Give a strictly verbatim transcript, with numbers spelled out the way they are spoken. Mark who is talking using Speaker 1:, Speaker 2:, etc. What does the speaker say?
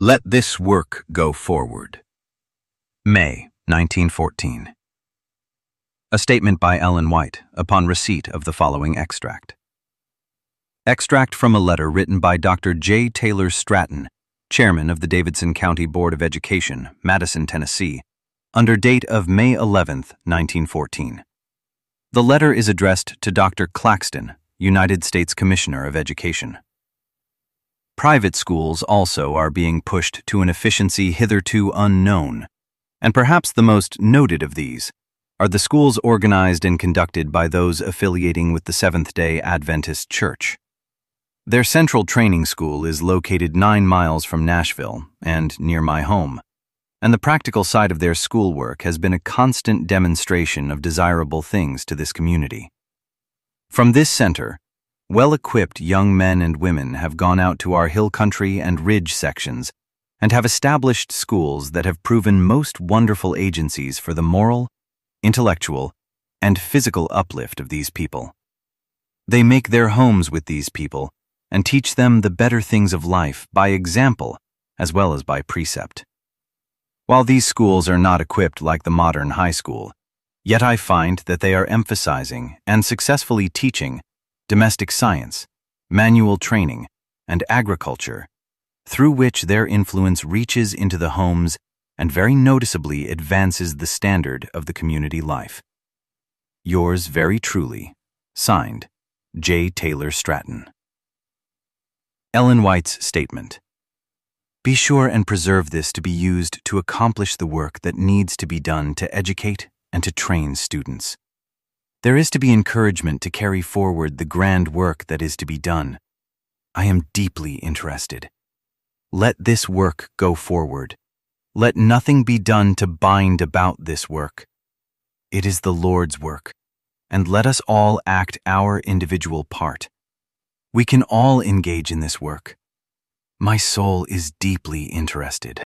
Speaker 1: Let this work go forward. May nineteen fourteen. A statement by Ellen White upon receipt of the following extract. Extract from a letter written by Doctor J. Taylor Stratton, Chairman of the Davidson County Board of Education, Madison, Tennessee, under date of May eleventh, nineteen fourteen. The letter is addressed to Doctor Claxton, United States Commissioner of Education. Private schools also are being pushed to an efficiency hitherto unknown, and perhaps the most noted of these are the schools organized and conducted by those affiliating with the Seventh-day Adventist Church. Their central training school is located nine miles from Nashville and near my home, and the practical side of their schoolwork has been a constant demonstration of desirable things to this community. From this center, well-equipped young men and women have gone out to our hill country and ridge sections and have established schools that have proven most wonderful agencies for the moral, intellectual, and physical uplift of these people. They make their homes with these people and teach them the better things of life by example as well as by precept. While these schools are not equipped like the modern high school, yet I find that they are emphasizing and successfully teaching domestic science, manual training, and agriculture, through which their influence reaches into the homes and very noticeably advances the standard of the community life. Yours very truly, signed, J. Taylor Stratton. Ellen White's statement. Be sure and preserve this to be used to accomplish the work that needs to be done to educate and to train students. There is to be encouragement to carry forward the grand work that is to be done. I am deeply interested. Let this work go forward. Let nothing be done to bind about this work. It is the Lord's work, and let us all act our individual part. We can all engage in this work. My soul is deeply interested.